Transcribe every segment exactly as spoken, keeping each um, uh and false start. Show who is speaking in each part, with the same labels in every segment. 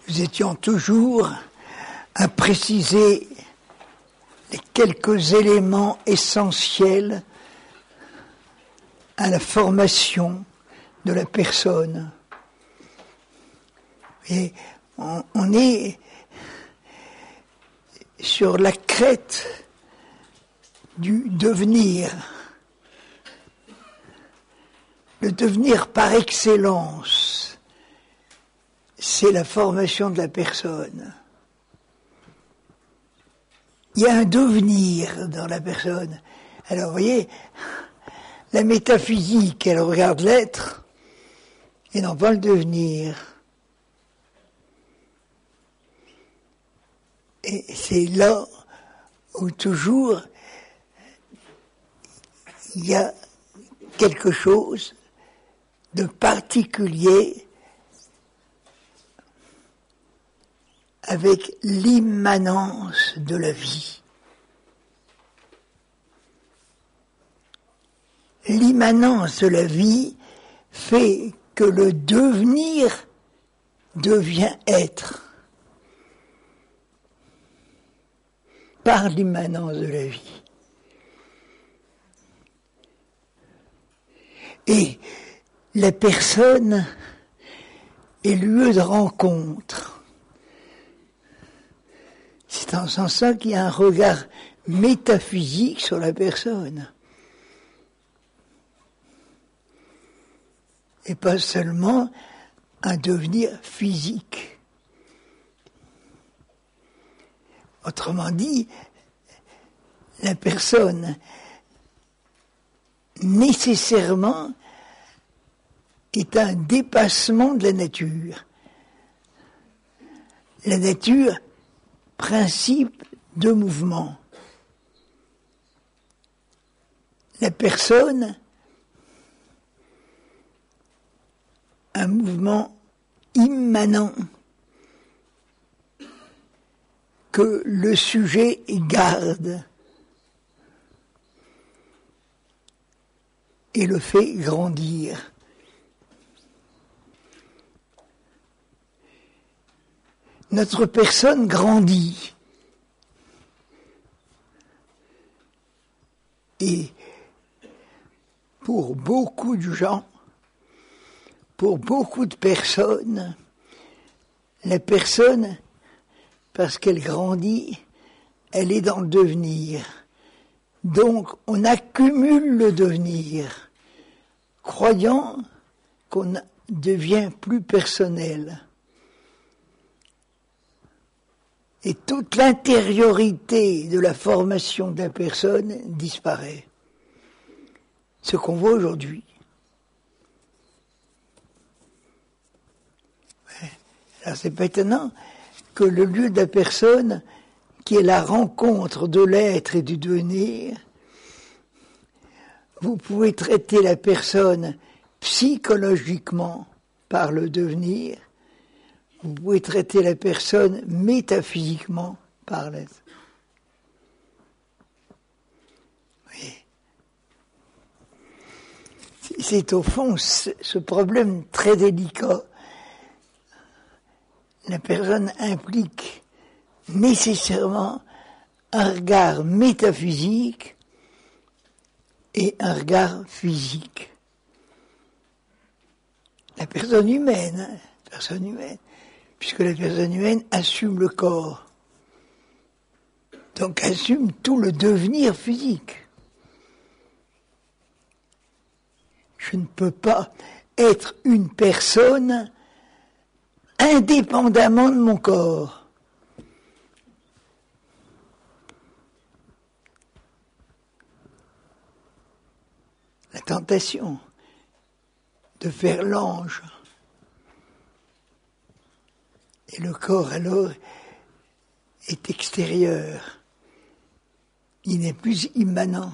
Speaker 1: nous étions toujours à préciser les quelques éléments essentiels à la formation de la personne. Et on, on est sur la crête du devenir. Le devenir par excellence, c'est la formation de la personne. Il y a un devenir dans la personne. Alors, vous voyez, la métaphysique, elle regarde l'être et non pas le devenir. Et c'est là où toujours il y a quelque chose de particulier avec l'immanence de la vie. L'immanence de la vie fait que le devenir devient être par l'immanence de la vie. Et la personne est lieu de rencontre. C'est en ce sens-là qu'il y a un regard métaphysique sur la personne. Et pas seulement un devenir physique. Autrement dit, la personne nécessairement est un dépassement de la nature. La nature, principe de mouvement. La personne, un mouvement immanent que le sujet garde et le fait grandir. Notre personne grandit. Et pour beaucoup de gens, pour beaucoup de personnes, la personne, parce qu'elle grandit, elle est dans le devenir. Donc, on accumule le devenir, croyant qu'on devient plus personnel. Et toute l'intériorité de la formation de la personne disparaît. Ce qu'on voit aujourd'hui. Ouais. Alors c'est pas étonnant que le lieu de la personne, qui est la rencontre de l'être et du devenir, vous pouvez traiter la personne psychologiquement par le devenir, vous pouvez traiter la personne métaphysiquement par l'être. Oui. C'est au fond ce problème très délicat. La personne implique nécessairement un regard métaphysique et un regard physique. La personne humaine, hein, la personne humaine, puisque la personne humaine assume le corps, donc assume tout le devenir physique. Je ne peux pas être une personne indépendamment de mon corps. La tentation de faire l'ange. Et le corps, alors, est extérieur. Il n'est plus immanent.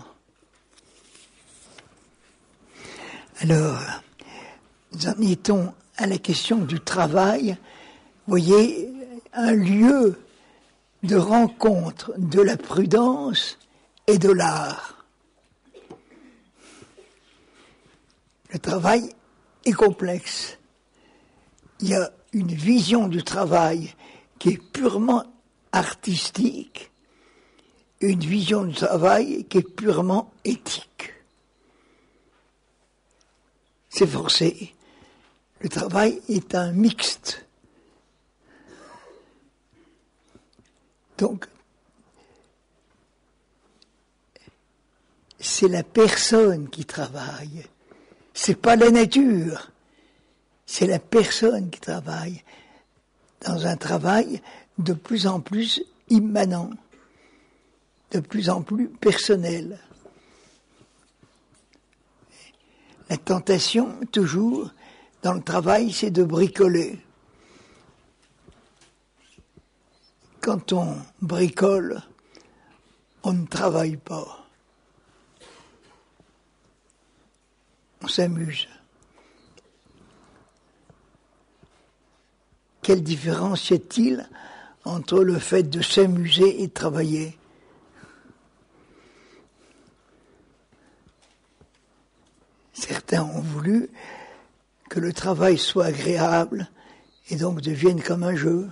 Speaker 1: Alors, nous en étions à la question du travail. Vous voyez, un lieu de rencontre de la prudence et de l'art. Le travail est complexe. Il y a une vision du travail qui est purement artistique, une vision du travail qui est purement éthique. C'est forcé. Le travail est un mixte. Donc, c'est la personne qui travaille. C'est pas la nature. C'est la personne qui travaille dans un travail de plus en plus immanent, de plus en plus personnel. La tentation, toujours, dans le travail, c'est de bricoler. Quand on bricole, on ne travaille pas. On s'amuse. Quelle différence y a-t-il entre le fait de s'amuser et de travailler ? Certains ont voulu que le travail soit agréable et donc devienne comme un jeu.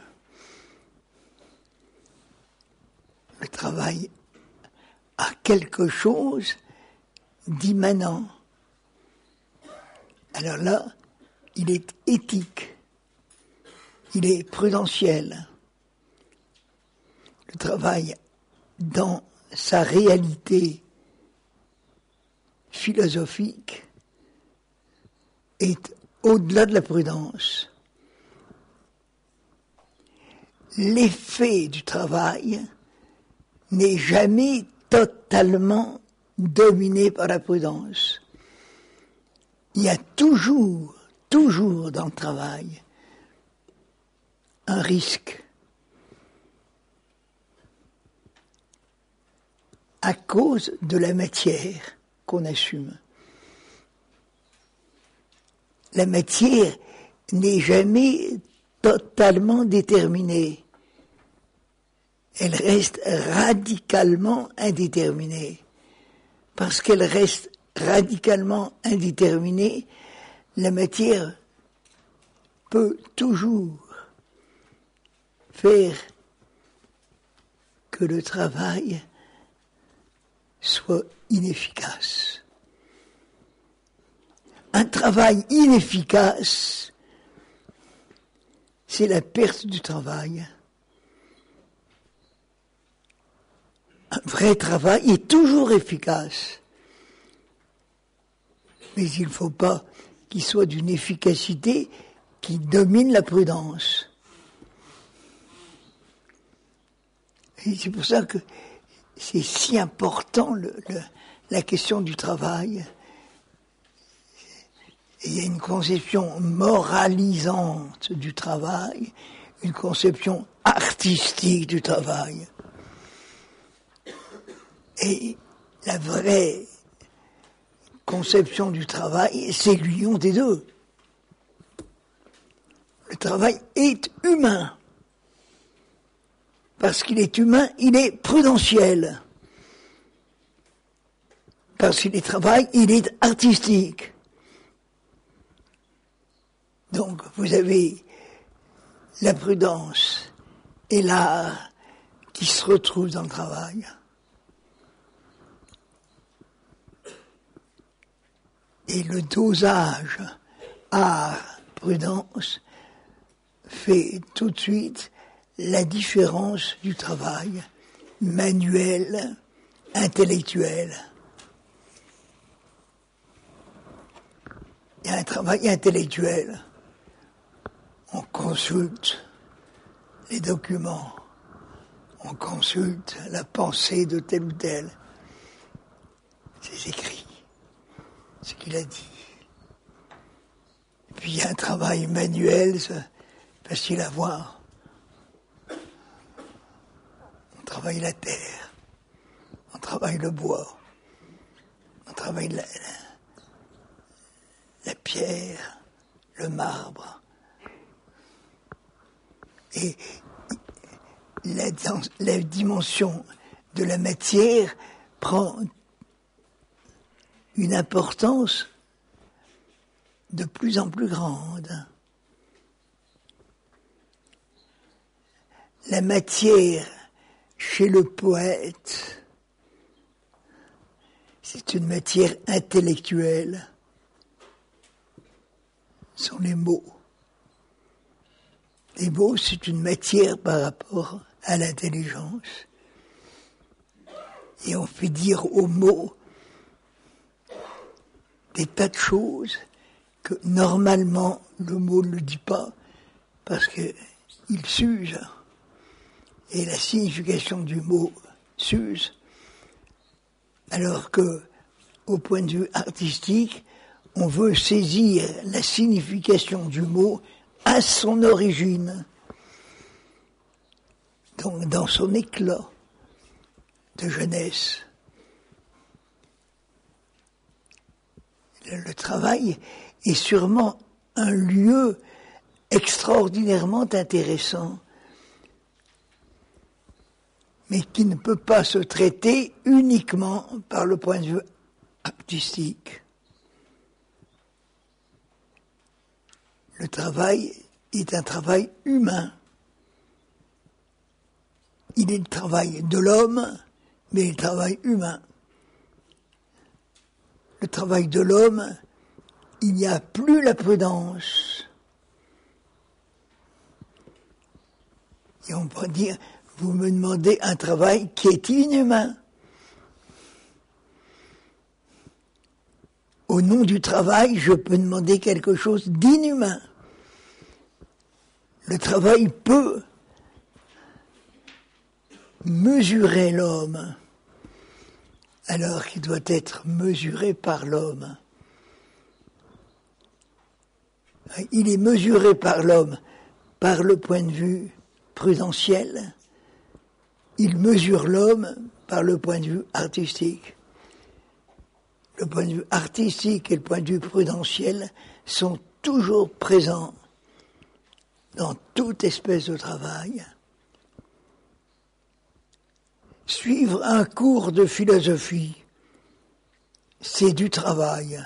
Speaker 1: Le travail a quelque chose d'immanent. Alors là, il est éthique, il est prudentiel. Le travail, dans sa réalité philosophique, est au-delà de la prudence. L'effet du travail n'est jamais totalement dominé par la prudence. Il y a toujours, toujours dans le travail, un risque à cause de la matière qu'on assume. La matière n'est jamais totalement déterminée. Elle reste radicalement indéterminée. Parce qu'elle reste radicalement indéterminée, la matière peut toujours faire que le travail soit inefficace. Un travail inefficace, c'est la perte du travail. Un vrai travail est toujours efficace. Mais il ne faut pas qu'il soit d'une efficacité qui domine la prudence. Et c'est pour ça que c'est si important le, le, la question du travail. Et il y a une conception moralisante du travail, une conception artistique du travail. Et la vraie conception du travail, c'est l'union des deux. Le travail est humain. Parce qu'il est humain, il est prudentiel. Parce qu'il est travail, il est artistique. Donc, vous avez la prudence et l'art qui se retrouvent dans le travail. Et le dosage art-prudence fait tout de suite la différence du travail manuel, intellectuel. Il y a un travail intellectuel. On consulte les documents, on consulte la pensée de tel ou tel. C'est écrit, ce qu'il a dit. Et puis il y a un travail manuel, c'est facile à voir. On travaille la terre, on travaille le bois, on travaille la, la, la pierre, le marbre. Et la, la dimension de la matière prend une importance de plus en plus grande. la matière chez le poète, c'est une matière intellectuelle, ce sont les mots. Les mots, c'est une matière par rapport à l'intelligence. Et on fait dire aux mots des tas de choses que normalement le mot ne le dit pas parce qu'il s'use. Et la signification du mot s'use. Alors que, au point de vue artistique, on veut saisir la signification du mot à son origine, donc dans son éclat de jeunesse. Le, le travail est sûrement un lieu extraordinairement intéressant, mais qui ne peut pas se traiter uniquement par le point de vue artistique. Le travail est un travail humain. Il est le travail de l'homme, mais le travail humain. Le travail de l'homme, il n'y a plus la prudence. Et on peut dire, vous me demandez un travail qui est inhumain. Au nom du travail, je peux demander quelque chose d'inhumain. Le travail peut mesurer l'homme, alors qu'il doit être mesuré par l'homme. Il est mesuré par l'homme par le point de vue prudentiel. Il mesure l'homme par le point de vue artistique. Le point de vue artistique et le point de vue prudentiel sont toujours présents dans toute espèce de travail. Suivre un cours de philosophie, c'est du travail.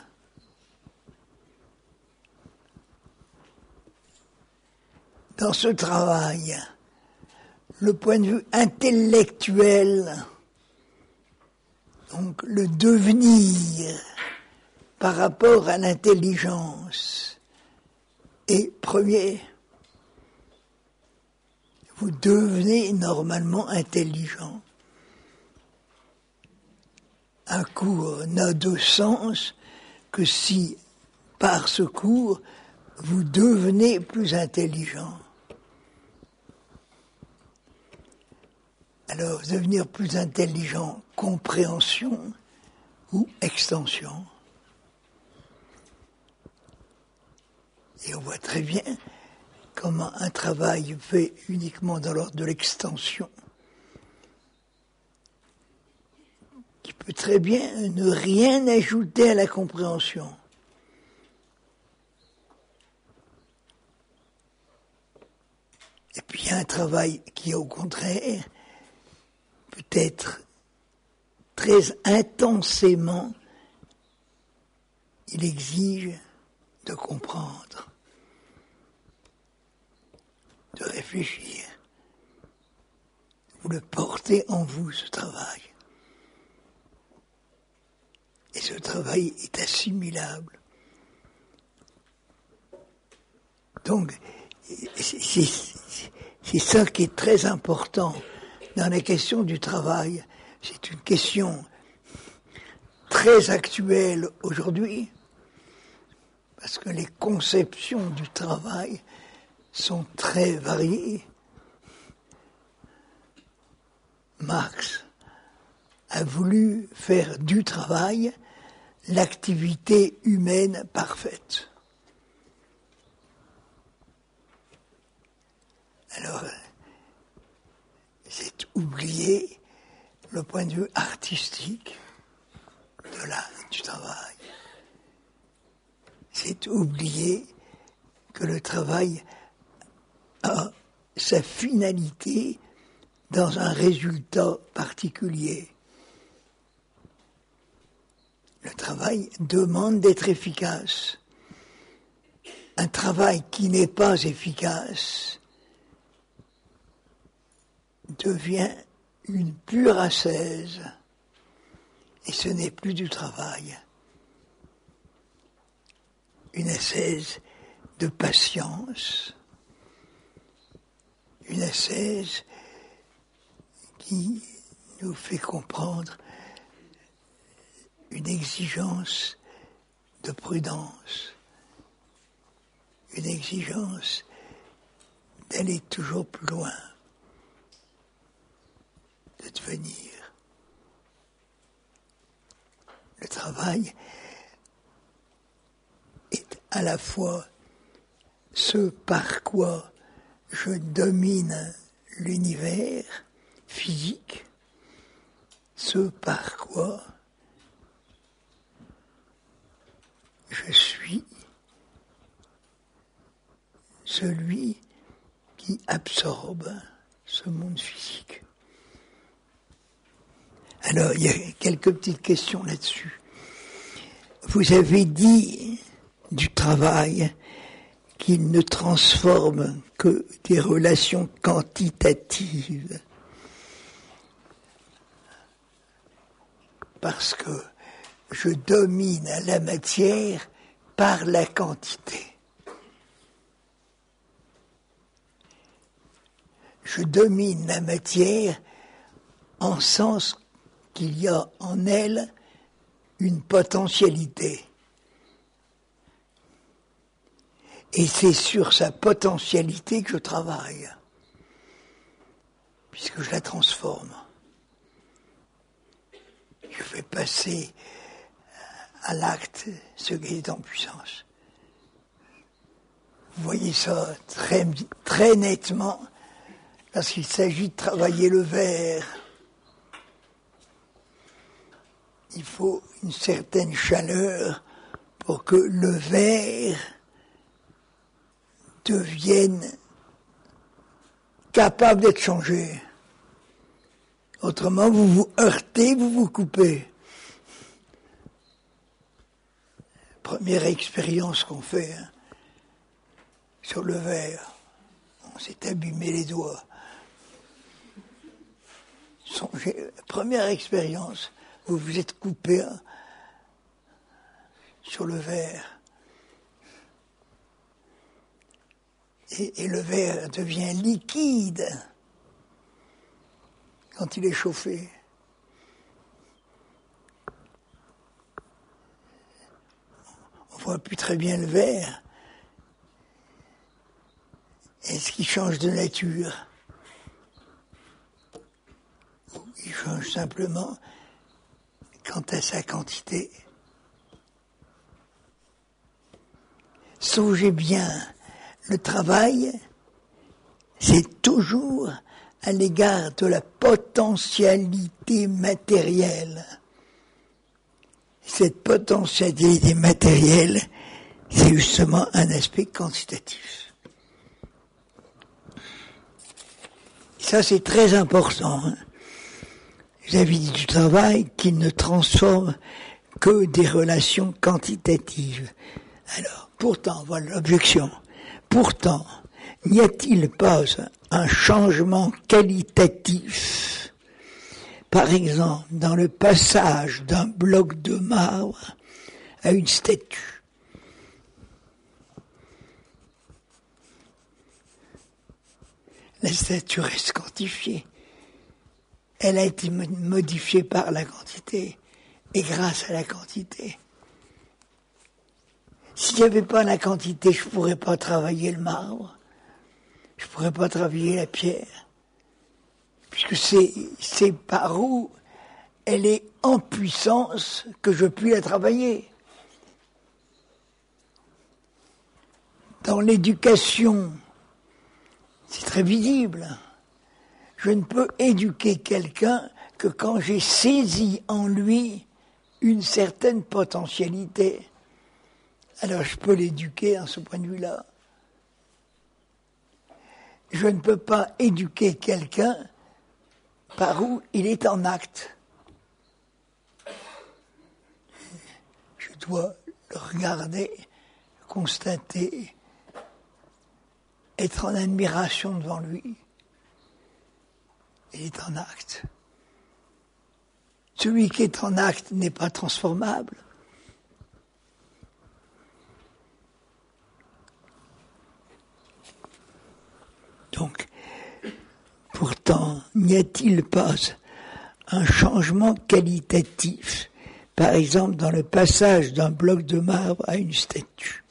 Speaker 1: Dans ce travail, le point de vue intellectuel, donc le devenir par rapport à l'intelligence, est premier. Vous devenez normalement intelligent. Un cours n'a de sens que si, par ce cours, vous devenez plus intelligent. Alors, devenir plus intelligent, compréhension ou extension. Et on voit très bien comment un travail fait uniquement dans l'ordre de l'extension, qui peut très bien ne rien ajouter à la compréhension. Et puis il y a un travail qui, au contraire, peut être très intensément, il exige de comprendre, de réfléchir. Vous le portez en vous, ce travail. Et ce travail est assimilable. Donc, c'est, c'est, c'est ça qui est très important dans la question du travail. C'est une question très actuelle aujourd'hui, parce que les conceptions du travail sont très variées. Marx a voulu faire du travail l'activité humaine parfaite. Alors, c'est oublier le point de vue artistique de la, du travail. C'est oublier que le travail a sa finalité dans un résultat particulier. Le travail demande d'être efficace. Un travail qui n'est pas efficace devient une pure ascèse, et ce n'est plus du travail. Une ascèse de patience, une ascèse qui nous fait comprendre une exigence de prudence, une exigence d'aller toujours plus loin, de devenir. Le travail est à la fois ce par quoi je domine l'univers physique, ce par quoi je suis celui qui absorbe ce monde physique. Alors, il y a quelques petites questions là-dessus. Vous avez dit du travail qu'il ne transforme que des relations quantitatives. Parce que je domine la matière par la quantité. Je domine la matière en sens qu'il y a en elle une potentialité. Et c'est sur sa potentialité que je travaille, puisque je la transforme. Je fais passer à l'acte ce qui est en puissance. Vous voyez ça très, très nettement lorsqu'il s'agit de travailler le verre. Il faut une certaine chaleur pour que le verre devienne capable d'être changé. Autrement, vous vous heurtez, vous vous coupez. Première expérience qu'on fait hein, sur le verre, on s'est abîmé les doigts. Songez, première expérience, vous vous êtes coupé hein, sur le verre. Et, et le verre devient liquide quand il est chauffé. On ne voit plus très bien le verre. Est-ce qu'il change de nature? Il change simplement quant à sa quantité. Songez bien, le travail, c'est toujours à l'égard de la potentialité matérielle. Cette potentialité matérielle, c'est justement un aspect quantitatif. Ça, c'est très important. Hein. J'avais dit du travail qu'il ne transforme que des relations quantitatives. Alors, pourtant, voilà l'objection. Pourtant, n'y a-t-il pas un changement qualitatif, par exemple, dans le passage d'un bloc de marbre à une statue? La statue reste quantifiée. Elle a été modifiée par la quantité et grâce à la quantité. S'il n'y avait pas la quantité, je ne pourrais pas travailler le marbre, je ne pourrais pas travailler la pierre, puisque c'est, c'est par où elle est en puissance que je puis la travailler. Dans l'éducation, c'est très visible. Je ne peux éduquer quelqu'un que quand j'ai saisi en lui une certaine potentialité. Alors je peux l'éduquer à ce point de vue-là. Je ne peux pas éduquer quelqu'un par où il est en acte. Je dois le regarder, constater, être en admiration devant lui. il est en acte. Celui qui est en acte n'est pas transformable. Donc, pourtant, n'y a-t-il pas un changement qualitatif, par exemple dans le passage d'un bloc de marbre à une statue?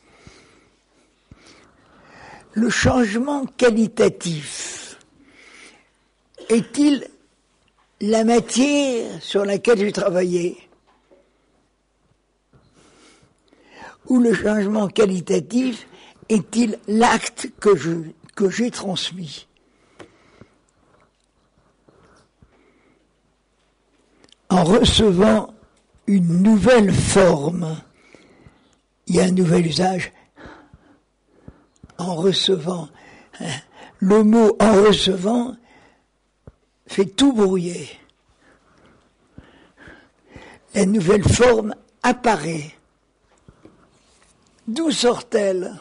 Speaker 1: Le changement qualitatif est-il la matière sur laquelle j'ai travaillé? Ou le changement qualitatif est-il l'acte que je, que j'ai transmis? En recevant une nouvelle forme, il y a un nouvel usage. En recevant, hein, le mot en recevant fait tout brouiller. La nouvelle forme apparaît. D'où sort-elle?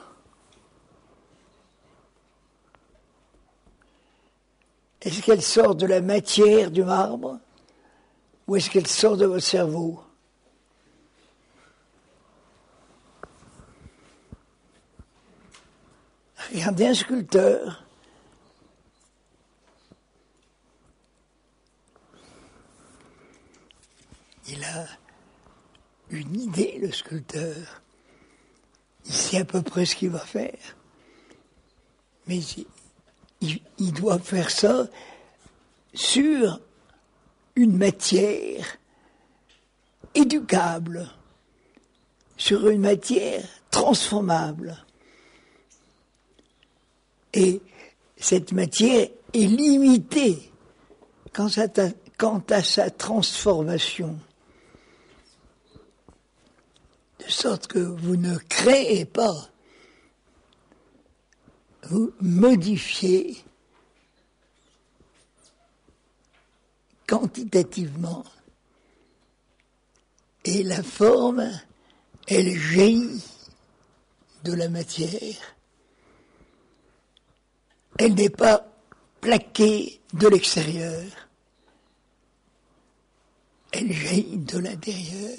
Speaker 1: Est-ce qu'elle sort de la matière du marbre ou est-ce qu'elle sort de votre cerveau? Regardez un sculpteur. Il a une idée, le sculpteur. Il sait à peu près ce qu'il va faire. Mais il, il, il doit faire ça sur une matière éducable, sur une matière transformable. Et cette matière est limitée quant à, ta, quant à sa transformation. De sorte que vous ne créez pas, vous modifiez quantitativement. Et la forme, elle jaillit de la matière. Elle n'est pas plaquée de l'extérieur. Elle jaillit de l'intérieur.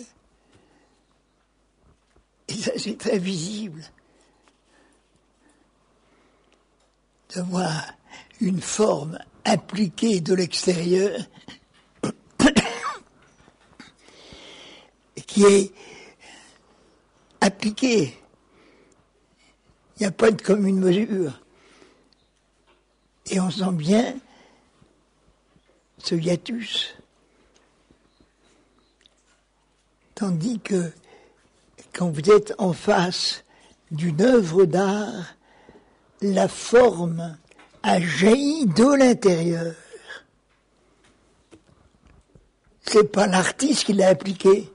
Speaker 1: Et ça, c'est très visible. De voir une forme appliquée de l'extérieur qui est appliquée. Il n'y a pas de commune mesure. Et on sent bien ce hiatus. Tandis que quand vous êtes en face d'une œuvre d'art, la forme a jailli de l'intérieur. C'est pas l'artiste qui l'a appliqué.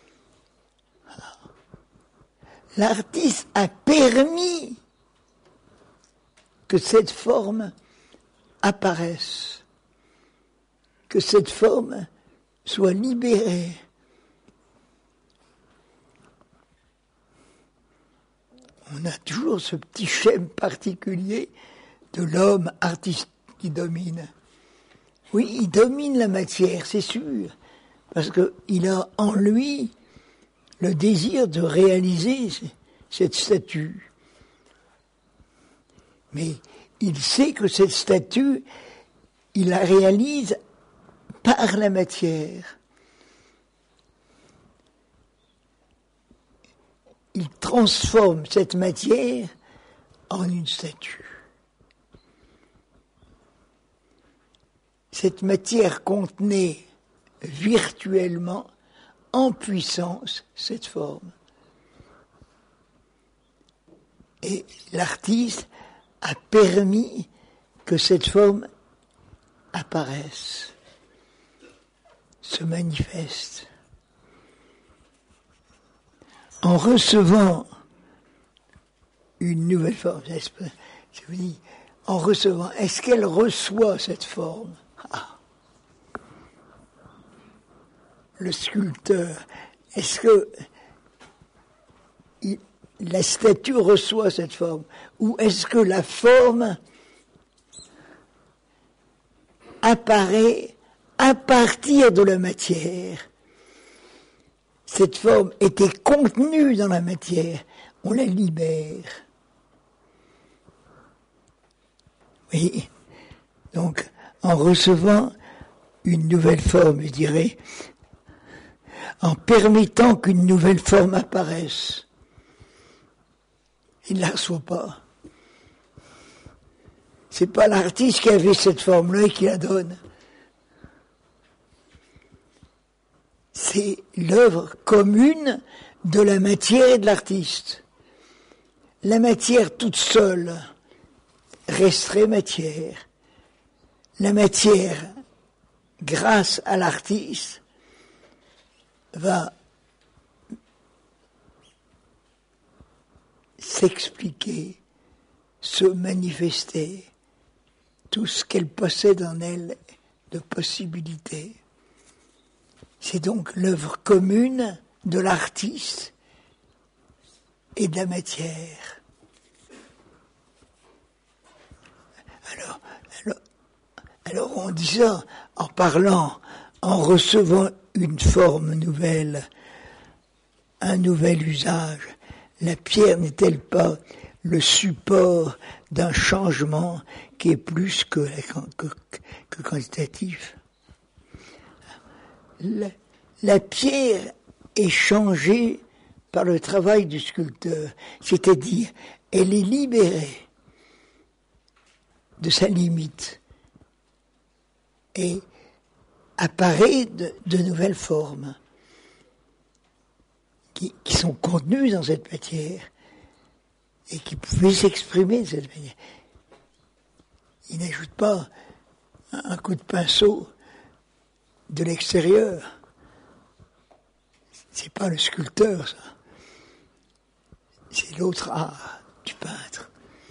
Speaker 1: L'artiste a permis que cette forme apparaisse, que cette forme soit libérée. On a toujours ce petit schème particulier de l'homme artiste qui domine. Oui, il domine la matière, c'est sûr, parce qu'il a en lui le désir de réaliser cette statue. Mais il sait que cette statue, il la réalise par la matière. Il transforme cette matière en une statue. Cette matière contenait virtuellement, en puissance, cette forme. Et l'artiste a permis que cette forme apparaisse, se manifeste. En recevant une nouvelle forme, je vous dis, en recevant, est-ce qu'elle reçoit cette forme? Ah. Le sculpteur, est-ce que il, la statue reçoit cette forme? Ou est-ce que la forme apparaît à partir de la matière. Cette forme était contenue dans la matière, on la libère. Oui, donc en recevant une nouvelle forme, je dirais, en permettant qu'une nouvelle forme apparaisse, il ne la reçoit pas. C'est pas l'artiste qui avait cette forme-là et qui la donne. C'est l'œuvre commune de la matière et de l'artiste. La matière toute seule resterait matière. La matière, grâce à l'artiste, va s'expliquer, se manifester, tout ce qu'elle possède en elle de possibilités. C'est donc l'œuvre commune de l'artiste et de la matière. Alors, alors, alors en disant, en parlant, en recevant une forme nouvelle, un nouvel usage, la pierre n'est-elle pas le support d'un changement qui est plus que, que, que quantitatif? La, la pierre est changée par le travail du sculpteur, c'est-à-dire elle est libérée de sa limite et apparaît de, de nouvelles formes qui, qui sont contenues dans cette matière et qui pouvaient s'exprimer de cette manière. Il n'ajoute pas un, un coup de pinceau de l'extérieur. C'est pas le sculpteur, ça. C'est l'autre art du peintre.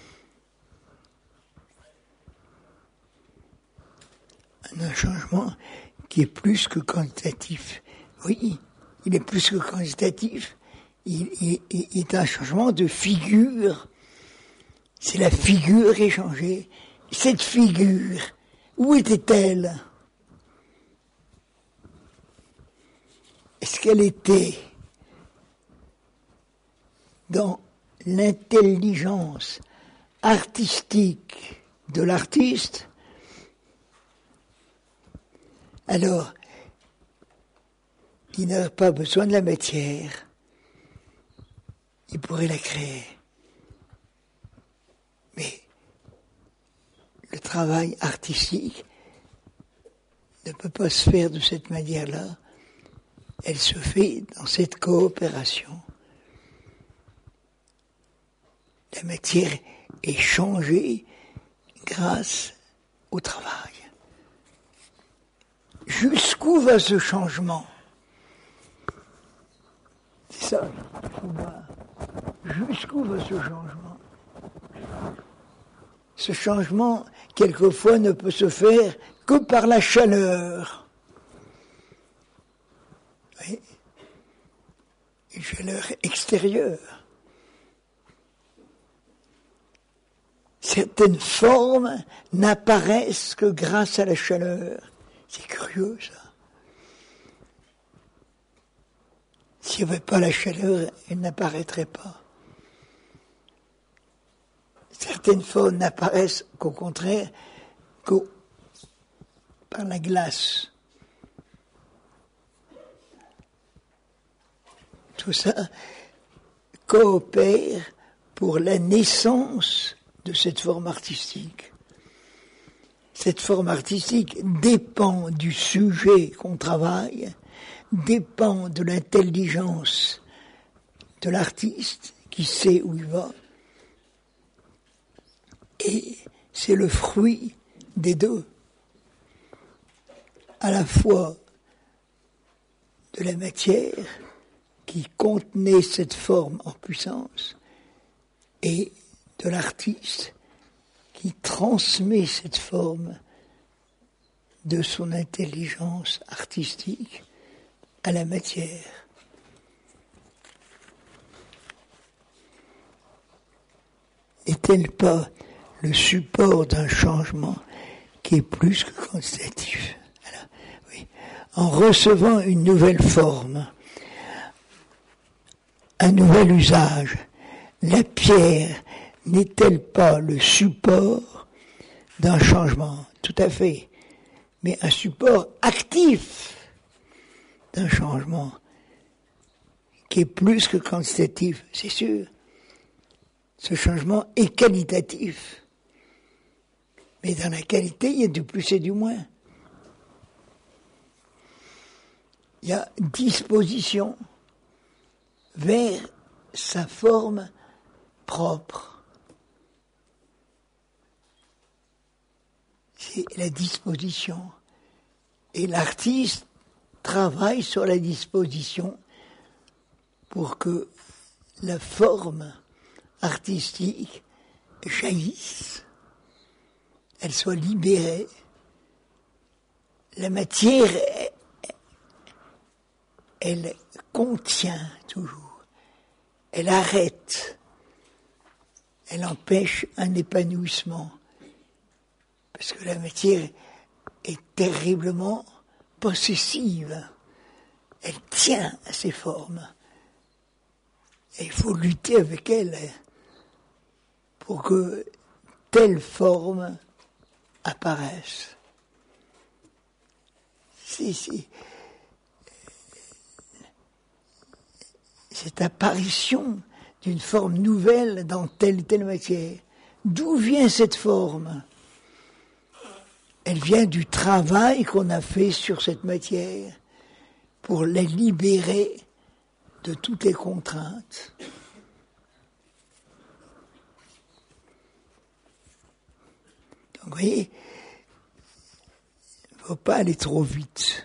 Speaker 1: Un changement qui est plus que quantitatif. Oui, il est plus que quantitatif. Il, il, il est un changement de figure. C'est la figure qui est changée. Cette figure, où était-elle? Est-ce qu'elle était dans l'intelligence artistique de l'artiste? Alors, il n'a pas besoin de la matière. Il pourrait la créer. Mais le travail artistique ne peut pas se faire de cette manière-là. Elle se fait dans cette coopération. La matière est changée grâce au travail. Jusqu'où va ce changement? C'est ça, jusqu'où va ce changement? Ce changement, quelquefois, ne peut se faire que par la chaleur. Oui. Une chaleur extérieure. Certaines formes n'apparaissent que grâce à la chaleur. C'est curieux, ça. S'il n'y avait pas la chaleur, elle n'apparaîtrait pas. Certaines formes n'apparaissent qu'au contraire, qu'au, par la glace. Tout ça coopère pour la naissance de cette forme artistique. Cette forme artistique dépend du sujet qu'on travaille, dépend de l'intelligence de l'artiste qui sait où il va, et c'est le fruit des deux, à la fois de la matière qui contenait cette forme en puissance et de l'artiste qui transmet cette forme de son intelligence artistique à la matière. N'est-elle pas le support d'un changement qui est plus que quantitatif. Alors, oui. En recevant une nouvelle forme, un nouvel usage, la pierre n'est-elle pas le support d'un changement? Tout à fait. Mais un support actif d'un changement qui est plus que quantitatif, c'est sûr. Ce changement est qualitatif. Mais dans la qualité, il y a du plus et du moins. Il y a disposition vers sa forme propre. C'est la disposition. Et l'artiste travaille sur la disposition pour que la forme artistique jaillisse, elle soit libérée. La matière, elle contient toujours, elle arrête, elle empêche un épanouissement, parce que la matière est terriblement possessive, elle tient à ses formes. Et il faut lutter avec elle pour que telle forme apparaisse. C'est, c'est, cette apparition d'une forme nouvelle dans telle ou telle matière. D'où vient cette forme? Elle vient du travail qu'on a fait sur cette matière pour la libérer de toutes les contraintes. Donc, vous voyez, il ne faut pas aller trop vite.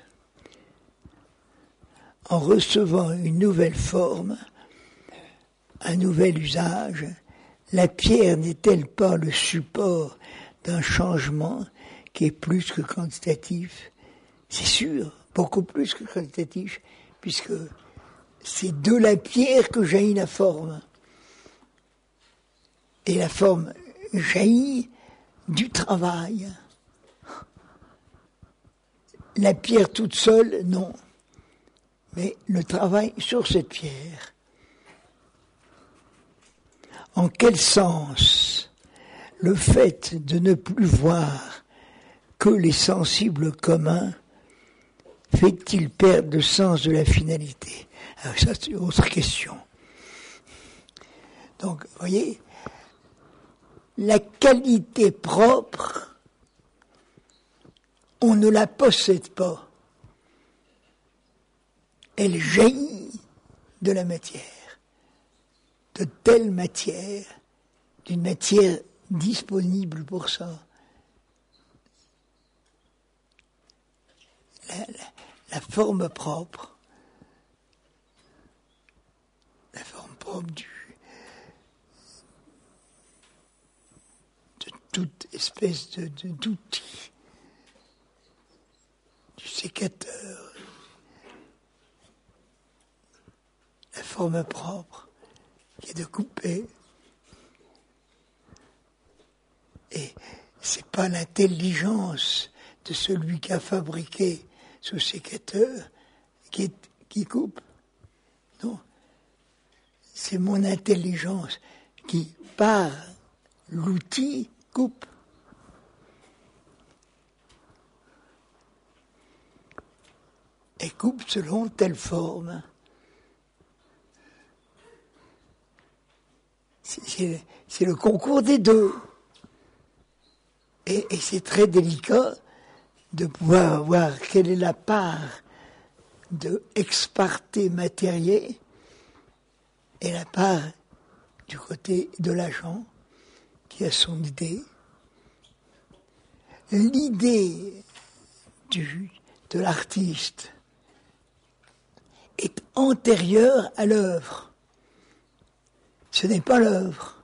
Speaker 1: En recevant une nouvelle forme, un nouvel usage, la pierre n'est-elle pas le support d'un changement qui est plus que quantitatif? C'est sûr, beaucoup plus que quantitatif, puisque c'est de la pierre que jaillit la forme. Et la forme jaillit du travail. La pierre toute seule, non. Mais le travail sur cette pierre. En quel sens le fait de ne plus voir que les sensibles communs fait-il perdre le sens de la finalité? Alors ça, c'est une autre question. Donc, vous voyez, la qualité propre, on ne la possède pas. Elle jaillit de la matière, de telle matière, d'une matière disponible pour ça. La, la, la forme propre, la forme propre du, de toute espèce de, de, d'outil, du sécateur, la forme propre qui est de couper. Et c'est pas l'intelligence de celui qui a fabriqué ce sécateur qui, est, qui coupe. Non. C'est mon intelligence qui, par l'outil, coupe. Et coupe selon telle forme. C'est, c'est, c'est le concours des deux. Et, et c'est très délicat de pouvoir voir quelle est la part de ex parte matériel et la part du côté de l'agent qui a son idée. L'idée du, de l'artiste est antérieure à l'œuvre. Ce n'est pas l'œuvre.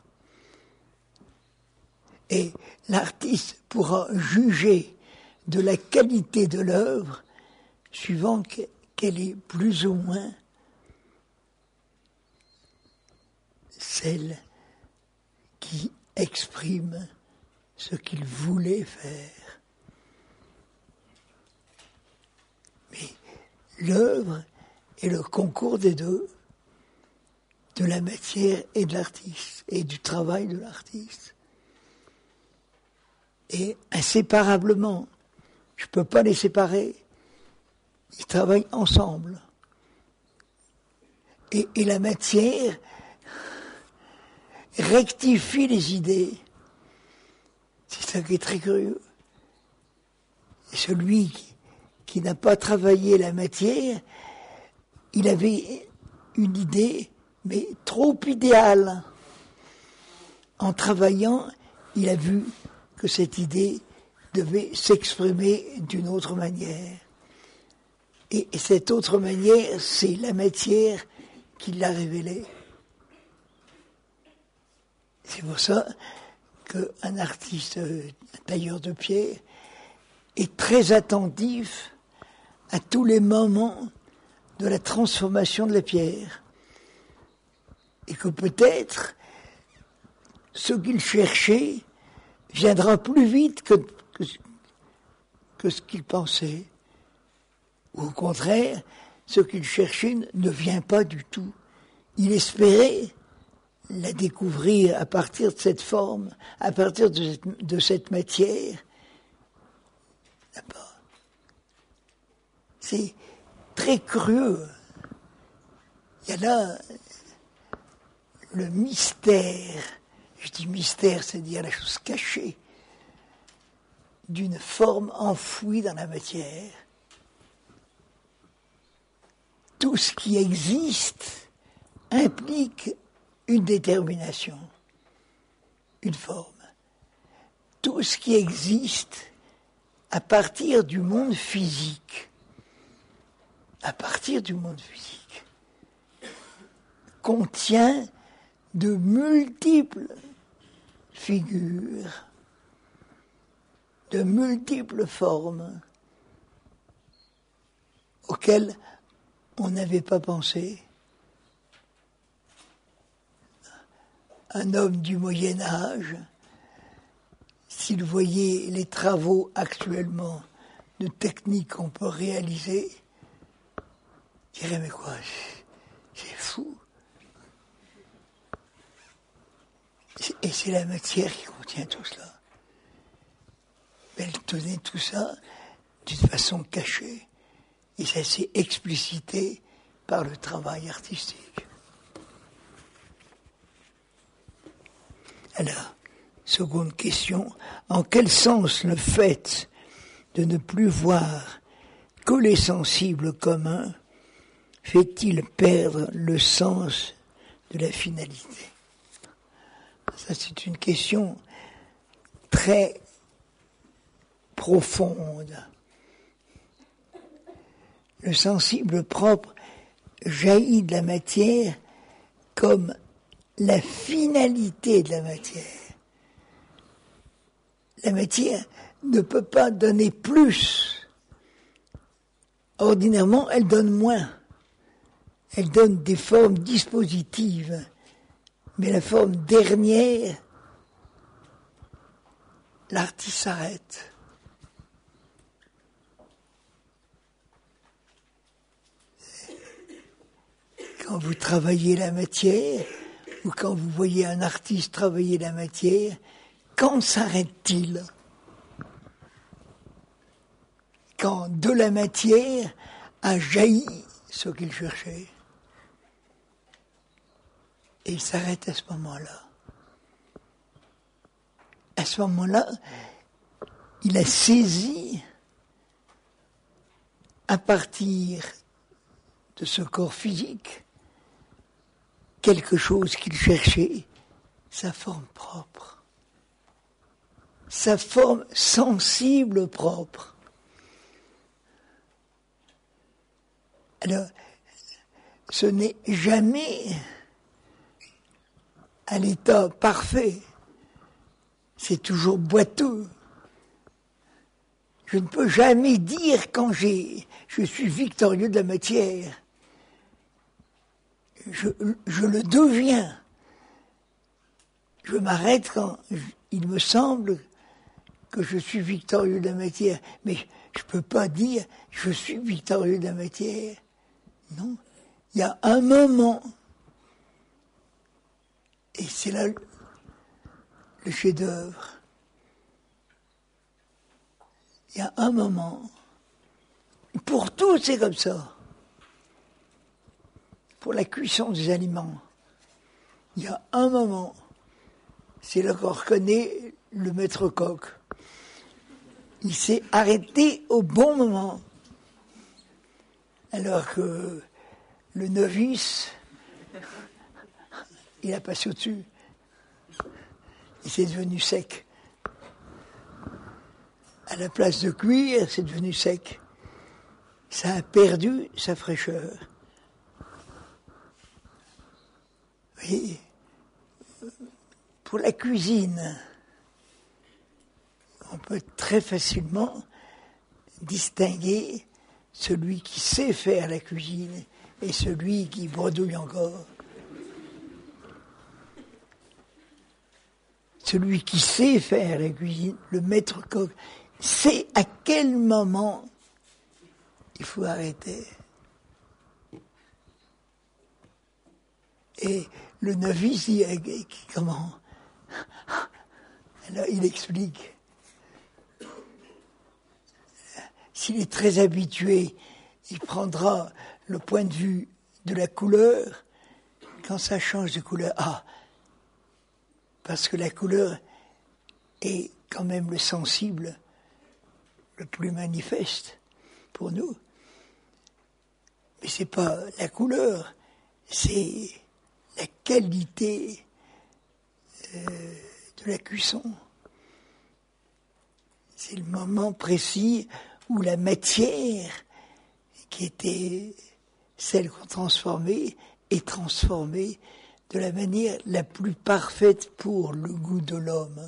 Speaker 1: Et l'artiste pourra juger de la qualité de l'œuvre suivant qu'elle est plus ou moins celle qui exprime ce qu'il voulait faire. Mais l'œuvre est le concours des deux, de la matière et de l'artiste, et du travail de l'artiste. Et inséparablement, je ne peux pas les séparer, ils travaillent ensemble. Et, et la matière rectifie les idées. C'est ça qui est très curieux. Et celui qui, qui n'a pas travaillé la matière, il avait une idée, mais trop idéale. En travaillant, il a vu que cette idée devait s'exprimer d'une autre manière. Et, et cette autre manière, c'est la matière qui l'a révélée. C'est pour ça qu'un artiste, un tailleur de pierre, est très attentif à tous les moments de la transformation de la pierre. Et que peut-être ce qu'il cherchait viendra plus vite que, que, que ce qu'il pensait. Ou au contraire, ce qu'il cherchait ne vient pas du tout. Il espérait la découvrir à partir de cette forme, à partir de cette, de cette matière. D'abord, c'est très curieux. Il y a là le mystère, je dis mystère, c'est-à-dire la chose cachée, d'une forme enfouie dans la matière. Tout ce qui existe implique une détermination, une forme. Tout ce qui existe à partir du monde physique, à partir du monde physique, contient de multiples figures, de multiples formes auxquelles on n'avait pas pensé. Un homme du Moyen-Âge, s'il voyait les travaux actuellement de techniques qu'on peut réaliser, dirait mais quoi, c'est fou. Et c'est la matière qui contient tout cela. Mais elle tenait tout ça d'une façon cachée. Et ça s'est explicité par le travail artistique. Alors, seconde question, en quel sens le fait de ne plus voir que les sensibles communs fait-il perdre le sens de la finalité? Ça, c'est une question très profonde. Le sensible propre jaillit de la matière comme la finalité de la matière. La matière ne peut pas donner plus. Ordinairement, elle donne moins. Elle donne des formes dispositives. Mais la forme dernière, l'artiste s'arrête. Quand vous travaillez la matière, ou quand vous voyez un artiste travailler la matière, quand s'arrête-t-il? Quand de la matière a jailli ce qu'il cherchait. Et il s'arrête à ce moment-là. À ce moment-là, il a saisi, à partir de ce corps physique, quelque chose qu'il cherchait, sa forme propre, sa forme sensible propre. Alors, ce n'est jamais à l'état parfait, c'est toujours boiteux. Je ne peux jamais dire quand j'ai, je suis victorieux de la matière. Je, je le deviens. Je m'arrête quand il me semble que je suis victorieux de la matière. Mais je ne peux pas dire je suis victorieux de la matière. Non, il y a un moment, et c'est là le chef-d'œuvre. Il y a un moment, pour tout c'est comme ça. Pour la cuisson des aliments, il y a un moment, c'est là qu'on reconnaît le maître coq. Il s'est arrêté au bon moment. Alors que le novice, il a passé au-dessus. Il s'est devenu sec. À la place de cuire, c'est devenu sec. Ça a perdu sa fraîcheur. Et pour la cuisine, on peut très facilement distinguer celui qui sait faire la cuisine et celui qui bredouille encore. Celui qui sait faire la cuisine, le maître coq, sait à quel moment il faut arrêter. Et le novice dit comment? Alors il explique. S'il est très habitué, il prendra le point de vue de la couleur. Quand ça change de couleur, ah, parce que la couleur est quand même le sensible le plus manifeste pour nous. Mais c'est pas la couleur, c'est la qualité euh, de la cuisson. C'est le moment précis où la matière, qui était celle qu'on transformait, est transformée de la manière la plus parfaite pour le goût de l'homme.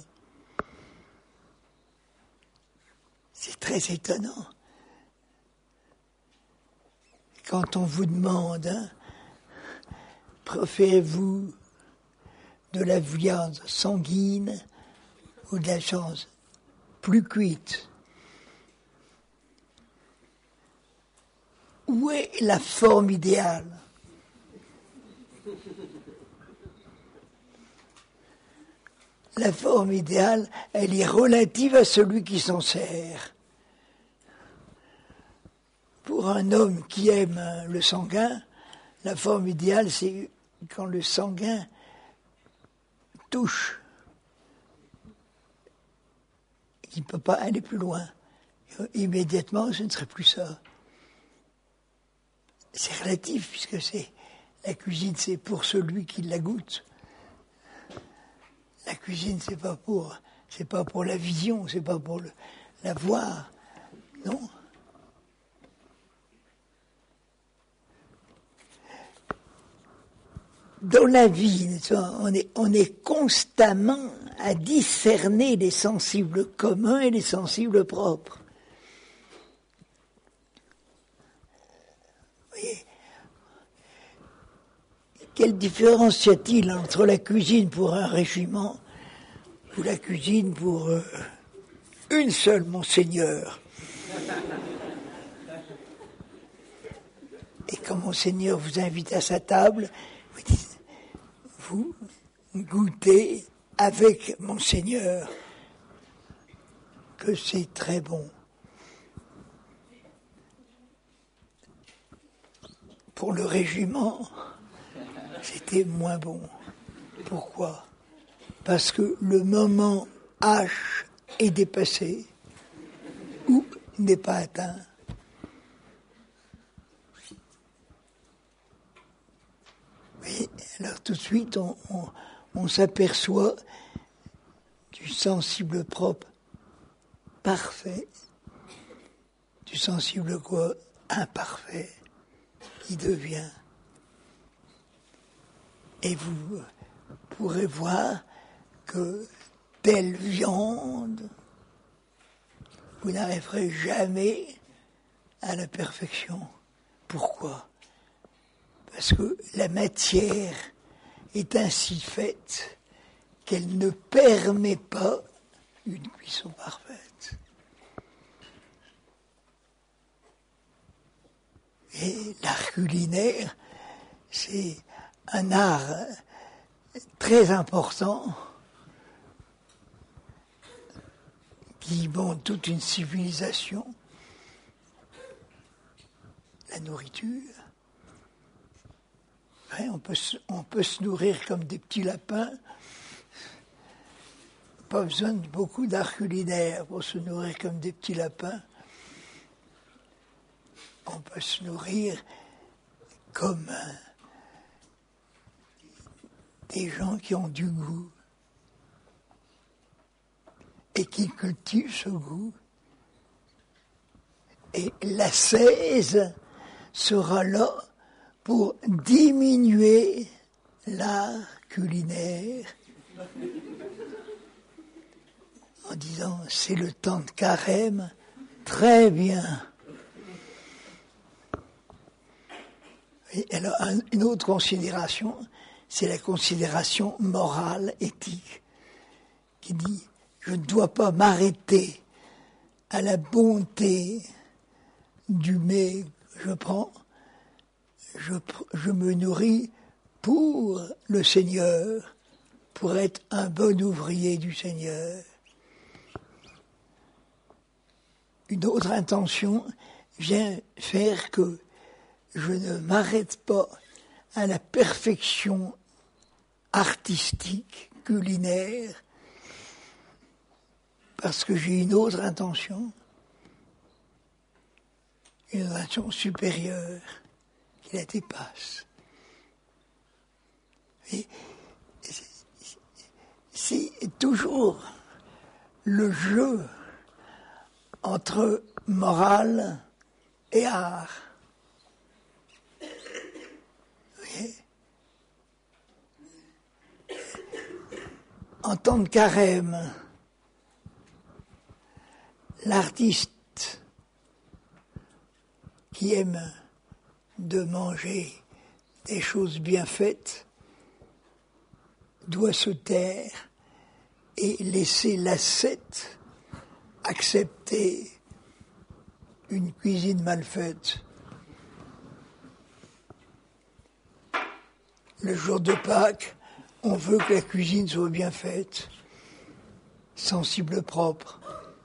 Speaker 1: C'est très étonnant. Quand on vous demande, hein, préférez-vous de la viande sanguine ou de la viande plus cuite? Où est la forme idéale? La forme idéale, elle est relative à celui qui s'en sert. Pour un homme qui aime le sanguin, la forme idéale, c'est quand le sanguin touche. Il ne peut pas aller plus loin. Immédiatement, ce ne serait plus ça. C'est relatif, puisque c'est la cuisine, c'est pour celui qui la goûte. La cuisine, c'est pas pour, c'est pas pour la vision, c'est pas pour le, la voir, non. Dans la vie, on est, on est constamment à discerner les sensibles communs et les sensibles propres. Vous voyez, quelle différence y a-t-il entre la cuisine pour un régiment ou la cuisine pour euh, une seule Monseigneur? Et quand Monseigneur vous invite à sa table, vous dites, vous goûtez avec Monseigneur que c'est très bon. Pour le régiment, c'était moins bon. Pourquoi? Parce que le moment H est dépassé ou n'est pas atteint. Oui, alors tout de suite, on, on, on s'aperçoit du sensible propre parfait, du sensible quoi imparfait, qui devient. Et vous pourrez voir que telle viande, vous n'arriverez jamais à la perfection. Pourquoi? Parce que la matière est ainsi faite qu'elle ne permet pas une cuisson parfaite. Et l'art culinaire, c'est un art très important qui montre toute une civilisation, la nourriture. Ouais, on peut, on peut se nourrir comme des petits lapins. Pas besoin de beaucoup d'art culinaire pour se nourrir comme des petits lapins. On peut se nourrir comme des gens qui ont du goût et qui cultivent ce goût. Et l'ascèse sera là pour diminuer l'art culinaire en disant c'est le temps de carême, très bien. Et alors une autre considération, c'est la considération morale, éthique, qui dit je ne dois pas m'arrêter à la bonté du mets que je prends, je, je me nourris pour le Seigneur, pour être un bon ouvrier du Seigneur. Une autre intention vient faire que je ne m'arrête pas à la perfection artistique, culinaire, parce que j'ai une autre intention, une intention supérieure qui la dépasse. Et c'est toujours le jeu entre morale et art. Vous voyez ? En temps de carême, l'artiste qui aime de manger des choses bien faites doit se taire et laisser l'ascète accepter une cuisine mal faite. Le jour de Pâques, on veut que la cuisine soit bien faite, sensible, propre.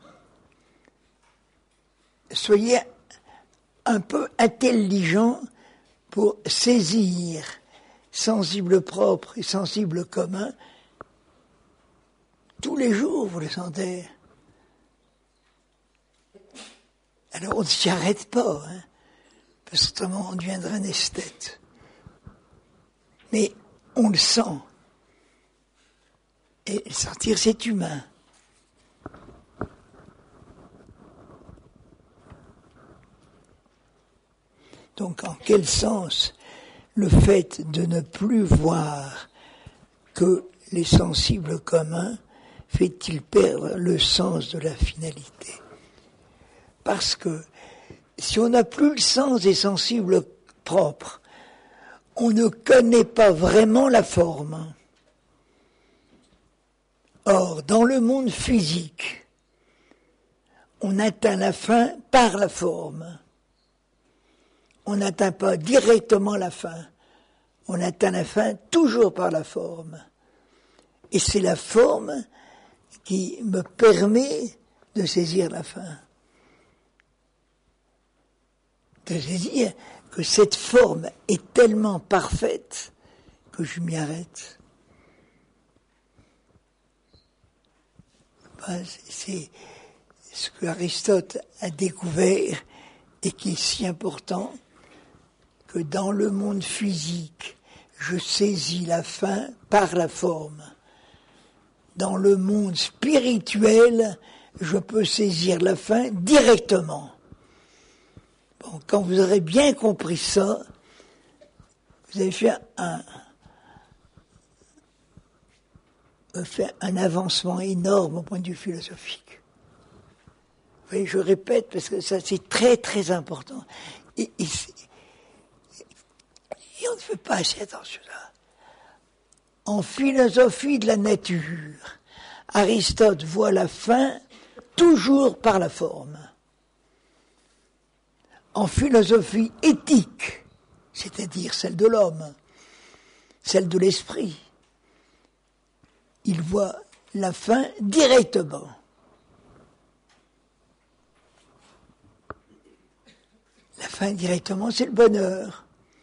Speaker 1: Soyez un peu intelligent pour saisir sensible propre et sensible commun. Tous les jours, vous le sentez. Alors on ne s'y arrête pas, hein, parce que autrement on deviendrait un esthète. Mais on le sent. Et le sentir, c'est humain. Donc en quel sens le fait de ne plus voir que les sensibles communs fait-il perdre le sens de la finalité ? Parce que si on n'a plus le sens des sensibles propres, on ne connaît pas vraiment la forme. Or, dans le monde physique, on atteint la fin par la forme. On n'atteint pas directement la fin. On atteint la fin toujours par la forme. Et c'est la forme qui me permet de saisir la fin. De saisir que cette forme est tellement parfaite que je m'y arrête. Ben, c'est ce que Aristote a découvert et qui est si important, que dans le monde physique, je saisis la fin par la forme. Dans le monde spirituel, je peux saisir la fin directement. Bon, quand vous aurez bien compris ça, vous avez fait un, fait un avancement énorme au point de vue philosophique. Vous voyez, je répète parce que ça c'est très très important. Et, et, et on ne fait pas assez attention à ça. En philosophie de la nature, Aristote voit la fin toujours par la forme. en philosophie éthique, c'est-à-dire celle de l'homme, celle de l'esprit, il voit la fin directement. La fin directement, c'est le bonheur.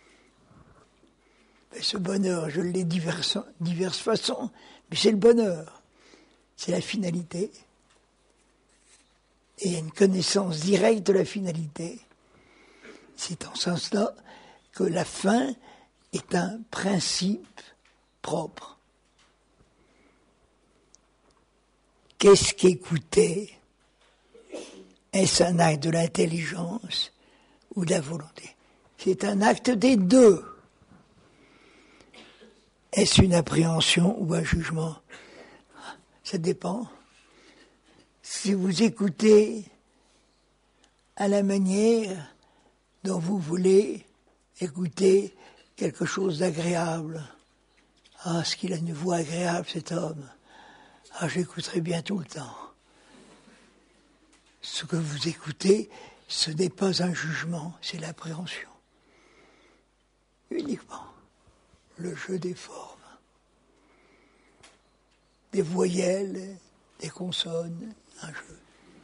Speaker 1: Mais ce bonheur, je l'ai diverses, diverses façons, mais c'est le bonheur. C'est la finalité. Et il y a une connaissance directe de la finalité. C'est en ce sens-là que la fin est un principe propre. Qu'est-ce qu'écouter? Est-ce un acte de l'intelligence ou de la volonté? C'est un acte des deux. Est-ce une appréhension ou un jugement? Ça dépend. Si vous écoutez à la manière dont vous voulez écouter quelque chose d'agréable. Ah, ce qu'il a une voix agréable, cet homme. Ah, j'écouterai bien tout le temps. Ce que vous écoutez, ce n'est pas un jugement, c'est l'appréhension. Uniquement le jeu des formes. Des voyelles, des consonnes, un jeu.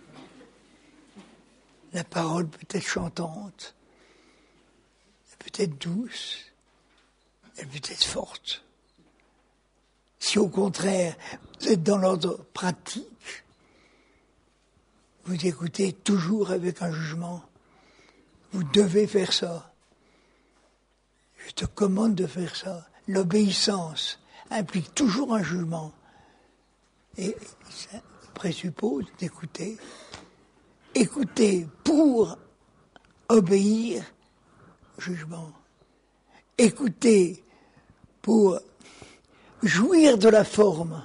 Speaker 1: La parole peut être chantante, elle peut être douce, elle peut être forte. Si au contraire, vous êtes dans l'ordre pratique, vous écoutez toujours avec un jugement, vous devez faire ça. Je te commande de faire ça. L'obéissance implique toujours un jugement. Et ça présuppose d'écouter. Écouter pour obéir, jugement. Écouter pour jouir de la forme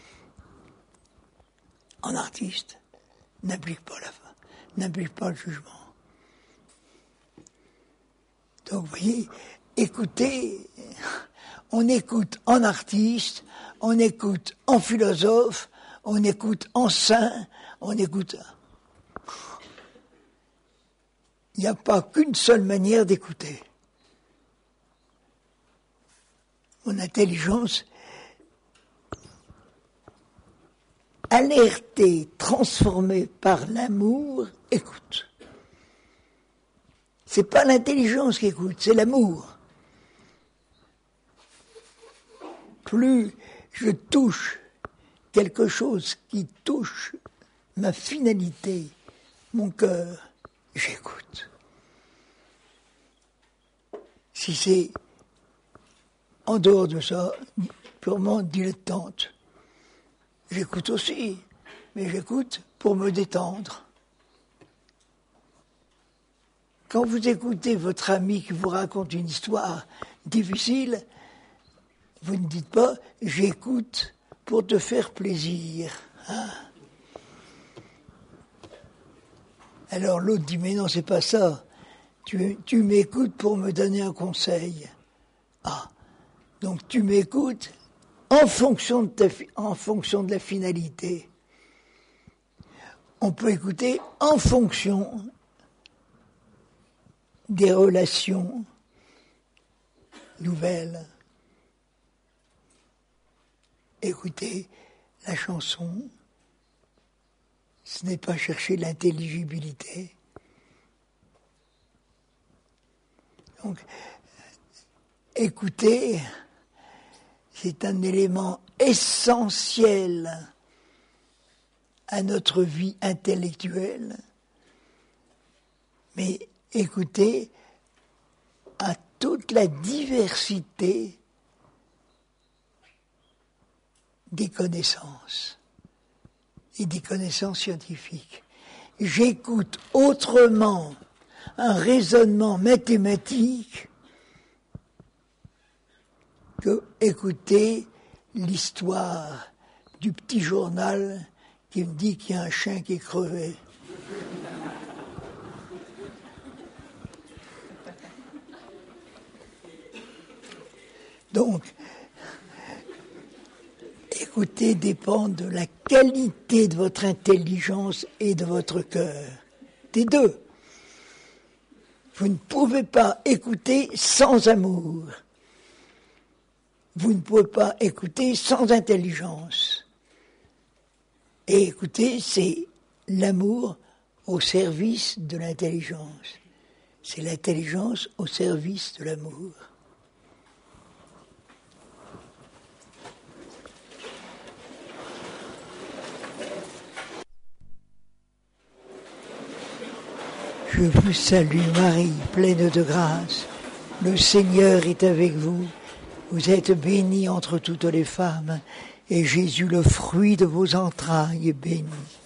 Speaker 1: en artiste n'implique pas la fin, n'implique pas le jugement. Donc vous voyez, écouter, on écoute en artiste, on écoute en philosophe, on écoute en saint, on écoute... Il n'y a pas qu'une seule manière d'écouter. Mon intelligence, alertée, transformée par l'amour, écoute. C'est pas l'intelligence qui écoute, c'est l'amour. Plus je touche quelque chose qui touche ma finalité, mon cœur, j'écoute. Si c'est en dehors de ça, purement dilettante, j'écoute aussi, mais j'écoute pour me détendre. Quand vous écoutez votre ami qui vous raconte une histoire difficile, vous ne dites pas « j'écoute pour te faire plaisir hein ». Alors l'autre dit « mais non, c'est pas ça, tu, tu m'écoutes pour me donner un conseil ». Ah, donc tu m'écoutes en fonction de, ta, en fonction de la finalité. On peut écouter en fonction des relations nouvelles. Écouter la chanson, ce n'est pas chercher l'intelligibilité. Donc, écouter, c'est un élément essentiel à notre vie intellectuelle, mais écouter à toute la diversité des connaissances et des connaissances scientifiques. J'écoute autrement un raisonnement mathématique que écouter l'histoire du petit journal qui me dit qu'il y a un chien qui est crevé. Donc, écouter dépend de la qualité de votre intelligence et de votre cœur, des deux. Vous ne pouvez pas écouter sans amour. Vous ne pouvez pas écouter sans intelligence. Et écouter, c'est l'amour au service de l'intelligence. C'est l'intelligence au service de l'amour. Je vous salue Marie, pleine de grâce. Le Seigneur est avec vous. Vous êtes bénie entre toutes les femmes, et Jésus, le fruit de vos entrailles, est béni.